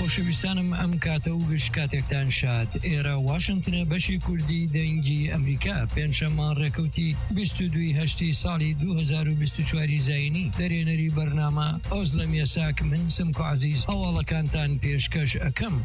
خۆشەویستانم ئەم کاتە و گشت کاتێکتان شاد ئێرە واشنگتنە بەشی کوردی دەنگی ئەمریکا پێنجشەممە ڕێکەوتی 22 هەشتی ساڵی 2024 زاینی دەرێنەری بەرنامە ئۆزلە مێساک من سمکو عەزیز هەواڵەکانتان پێشکەش ئەکەم.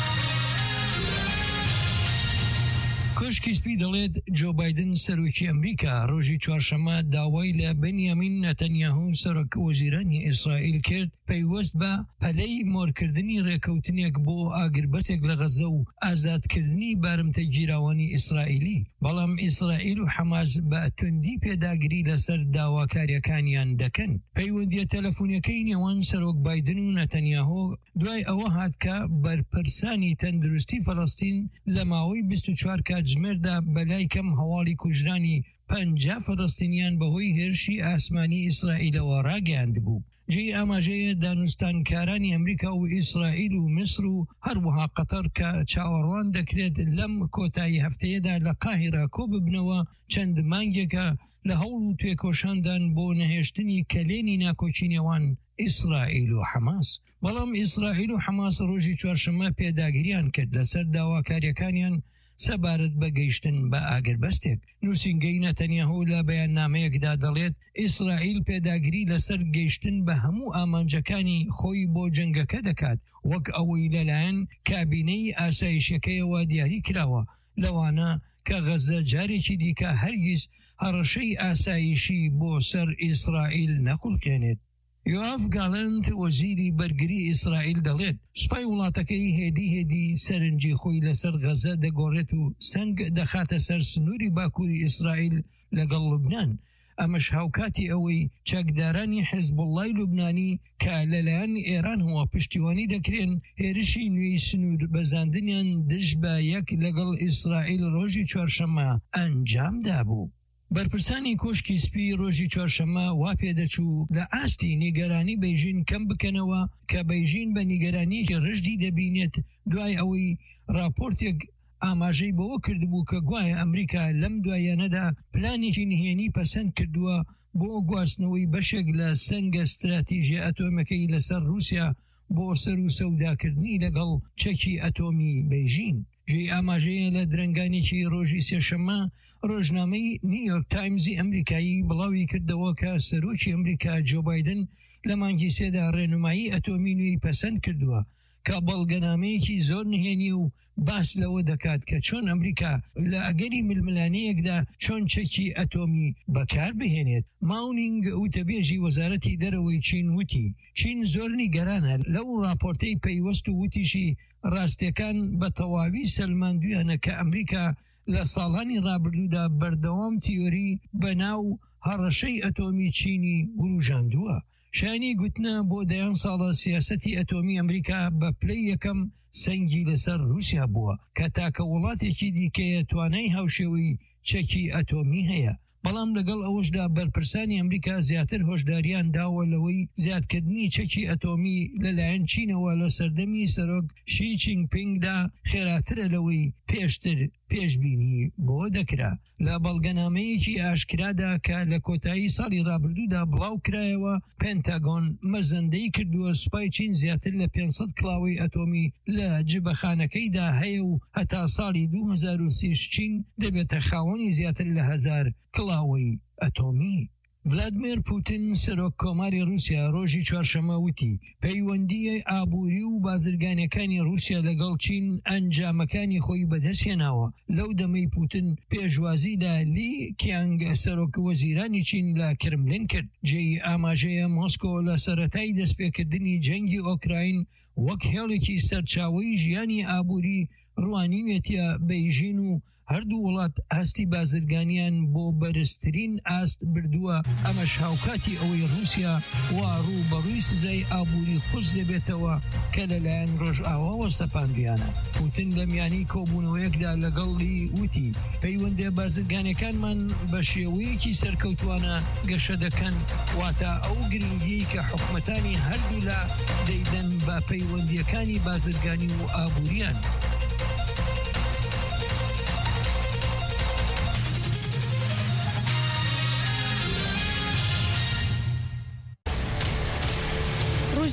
کۆشکی سپی دەڵێت جۆ بایدن سەرۆکی ئەمریکا ڕۆژی چوارشەممە داوای لە بەنیامین نەتەنیاهو سەرۆک وەزیرانی ئیسرائیل کرد پەیوەست بە پەلەی مۆرکردنی ڕێکەوتنێک بۆ ئاگربەتێک لە غەزە و ئازادکردنی بارمتە گیراوانی ئیسرائیلی، بەڵام ئیسرائیل و حەماس بە توندی پێداگری لەسەر داواکاریەکانیان دەکەن. پەیوەندیە تەلەفۆنیەکەی نێوان سەرۆک بایدن و نەتەنیاهو دوای ئەوە هات کە بەرپرسانی تەندروستی فەڵەستین لە ماوەی 24 کات ژمێردا بەلای کەم هەواڵی کوژرانی 50 فەڵەستینیان بەهۆی هێرشی ئاسمانی ئیسرائیلەوە ڕاگەیاند بوو. جێی ئاماژەیە دانوستانکارانی ئەمریکا و ئیسرائیل و میسر و هەروەها قەتەر کە چاوەڕوان دەکرێت لەم کۆتایی هەفتەیەدا لە قاهیرە کۆ ببنەوە چەند مانگێکە لە هەوڵ و توێکۆشاندان بۆ نەهێشتنی کەلێنی ناکۆچی نێوان ئیسرائیل و حەماس. بەڵام ئیسرائیل و حەماس ڕۆژی چوارشەممە پێداگریان کرد لەسەر داواکاریەکانیان سەبارەت بە گەیشتن بە ئاگربەستێک. نووسینگەی نەتەنیاهو لە بەیاننامەیەکدا دەڵێت ئیسرائیل پێداگری لەسەر گەیشتن بە هەموو ئامانجەکانی خۆی بۆ جەنگەکە دەکات، وەک ئەوەی لەلایەن کابینەی ئاسایشەکەیەوە دیاری کراوە، لەوانە کە غەزە جارێکی دیکە هەرگیز هەڕەشەی ئاسایشی بۆ سەر ئیسرائیل نەخولقێنێت. یۆاف گاڵند وەزیری بەرگری ئیسرائیل دەڵێت سوپای وڵاتەکەی هێدی سەرنجی خۆی لەسەر غەزە دەگۆڕێت و سنگ دەخاتە سەر سنووری باکووری ئیسرائیل لەگەڵ لوبنان. ئەمەش هاوکاتی ئەوەی چەکدارانی حیزبوڵڵای لوبنانی کە لەلایەن ئێران هەوە پشتیوانی دەکرێن هێرشی نوێی سنوور بەزاندنیان دژ بە یەک لەگەڵ ئیسرائیل ڕۆژی چوارشەممە ئەنجامدا بوو. بەرپرسانی کۆشکی سپی ڕۆژی چوارشەممە وا پێدەچوو لە ئاستی نیگەرانی بەیژین کەم بکەنەوە کە بەیژین بە نیگەرانیەکی ڕژدی دەبینێت دوای ئەوەی راپۆرتێک ئاماژەی بەوە کردبوو کە گوایە ئەمریکا لەم دوایانەدا پلانێکی نهێنی پەسەند کردووە بۆ گواستنەوەی بەشێک لە سەنگە استراتیژیە ئەتۆمەکەی لەسەر رووسیا بۆ سەر و سەوداکردنی لەگەڵ چەکی ئەتۆمی بەیژین. جێی ئاماژەیە لە درەنگانێکی ڕۆژی سێشەممە ڕۆژنامەی نیویۆرک تایمزی ئەمریکایی بڵاوی کردەوە کە سەرۆکی ئەمریکا جۆ بایدن لە مانگی سێدا ڕێنمایی ئەتۆمی نوێی پەسەند کردووە کە بەڵگەنامەیەکی زۆر نهێنی و باس لەوە دەکات کە چۆن ئەمریکا لە ئەگەری ململانەیەکدا چۆن چەکی ئەتۆمی بەکار بهێنێت. ماونینگ وتەبێژی وەزارەتی دەرەوەی چین وتی چین زۆر نیگەرانە لەو راپۆرتەی پەیوەست و وتیشی ڕاستیەکان بە تەواوی سەلماندویانە کە ئەمریکا لە ساڵانی ڕابردوودا بەردەوام تیۆری بەناو هەڕەشەی ئەتۆمی چینی وروژاندووە. شانی گوتنە بۆ دەیان ساڵە سیاسەتی ئەتۆمی ئەمریکا بە پلەی یەکەم سەنگی لەسەر رووسیا بووە کە تاکە وڵاتێکی دیکەیە توانای هاوشێوەی چەکی ئەتۆمی هەیە. بەڵام لەگەڵ ئەوەشدا بەرپرسانی ئەمریکا زیاتر هۆشداریان داوە لەوەی زیادکردنی چەکی ئەتۆمی لەلایەن چینەوە لە سەردەمی سەرۆک شی جینپینگدا خێراترە لەوەی پێشتر پێشبینی بۆ دەکرا. لە بەڵگەنامەیەکی ئاشکرادا کە لە کۆتایی ساڵی ڕابردوودا بڵاو کرایەوە پێنتاگۆن مەزەندەی کردووە سوپای چین زیاتر لە 500 کلااوی ئەتۆمی لە جبەخانەکەیدا هەیە و هەتا ساڵی 2030 چین دەبێتە خاوەنی زیاتر لە 1000 کلااوی ئەتۆمی. ڤلادیمیر پوتین سەرۆک کۆماری رووسیا ڕۆژی چوارشەممە وتی پەیوەندی ئابووری و بازرگانیەکانی رووسیا لەگەڵ چین ئەنجامەکانی خۆی بەدەستهێناوە. لەو دەمەی پوتین پێشوازی لە لی کیانگ سەرۆک وەزیرانی چین لە کرملین کرد. جێی ئاماژەیە مۆسکۆ لە سەرەتای دەستپێکردنی جەنگی ئۆکراین وەک هێڵێکی سەرچاوەی ژیانی ئابووری ڕوانیوێتە بەیژین و هەردوو وڵات ئاستی بازرگانیان بۆ بەرزترین ئاست بردووە. ئەمەش هاوکاتی ئەوەی رووسیا وا ڕوو بەڕووی سزای ئابووری خوش دەبێتەوە کە لەلایەن ڕۆژئاواوە سەپاندویانە. پوتین لە میانی کۆبوونەوەیەکدا لەگەڵی وتی پەیوەندە بازرگانەکانمان بە شێوەیەکی سەرکەوتوانە گەشە دەکەن، واتە ئەو گرنگی کە حکومەتانی هەردوو لا دەیدەن بە پەیوەندیەکانی بازرگانی و ئابووریان.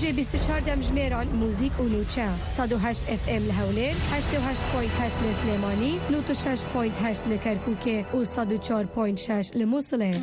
جه 24 دمجميران موزيك ونوتشا 108 اف ام لهولين 88.8 لسليماني 96.8 لكركوكي و 104.6 لموصلين.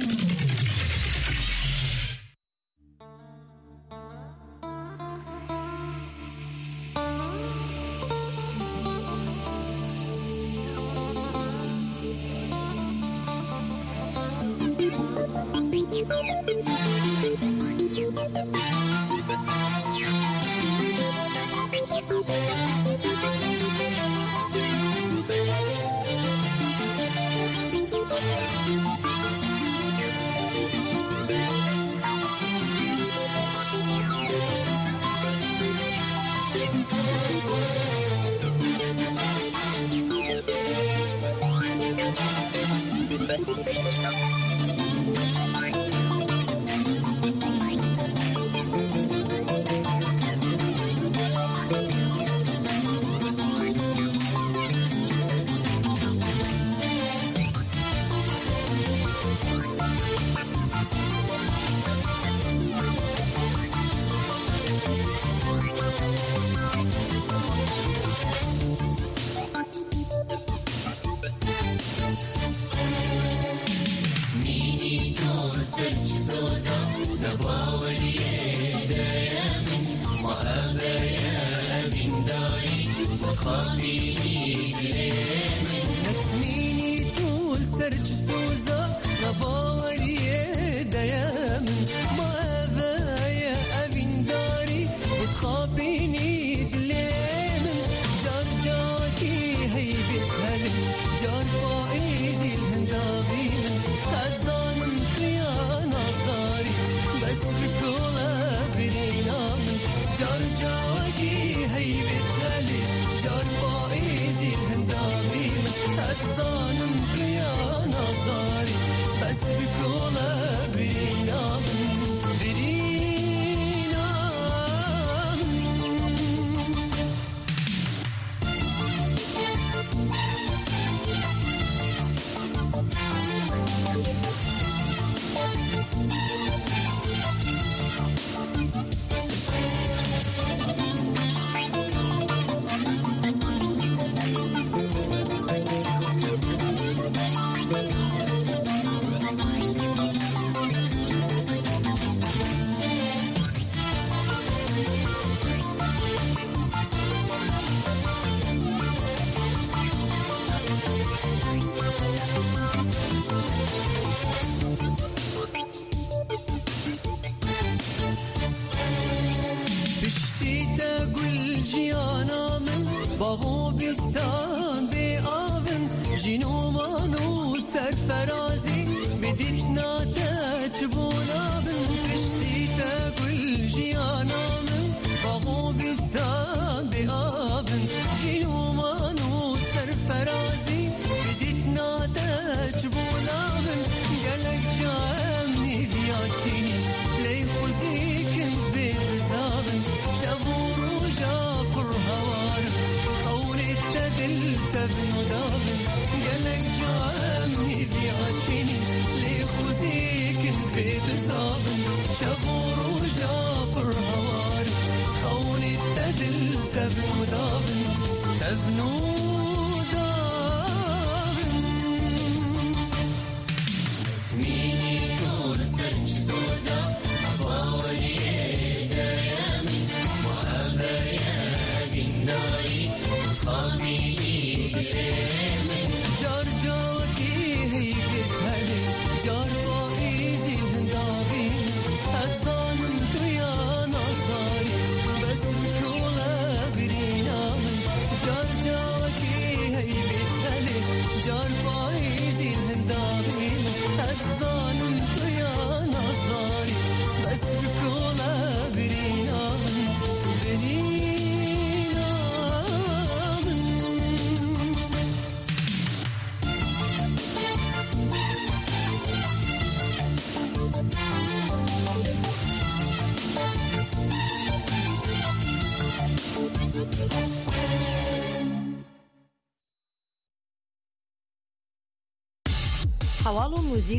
حواڵ و موزیک